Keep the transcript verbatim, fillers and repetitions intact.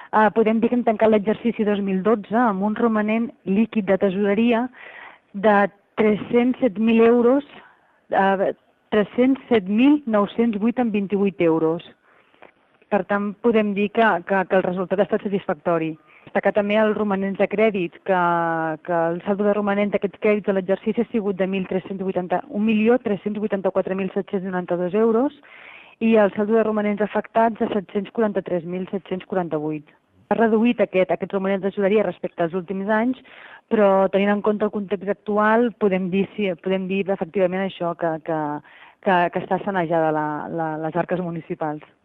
Uh, podem dir que hem tancat l'exercici dos mil dotze amb un romanent líquid de tesoreria de tres-cents set mil euros, uh, tres-cents set mil nou-cents vuit coma vint-i-vuit euros. Per tant, podem dir que, que, que el resultat ha estat satisfactori. Destacar també els romanents de crèdit, que, que el saldo de romanent d'aquests crèdits de l'exercici ha sigut de un milió tres-cents vuitanta-quatre mil set-cents noranta-dos euros i el saldo de romanents afectats de set-cents quaranta-tres mil set-cents quaranta-vuit. Ha reduït aquest, aquests romanents de tesoreria respecte als últims anys, però tenint en compte el context actual podem dir, sí, podem dir efectivament això, que, que, que, que està sanejada la, la, les arques municipals.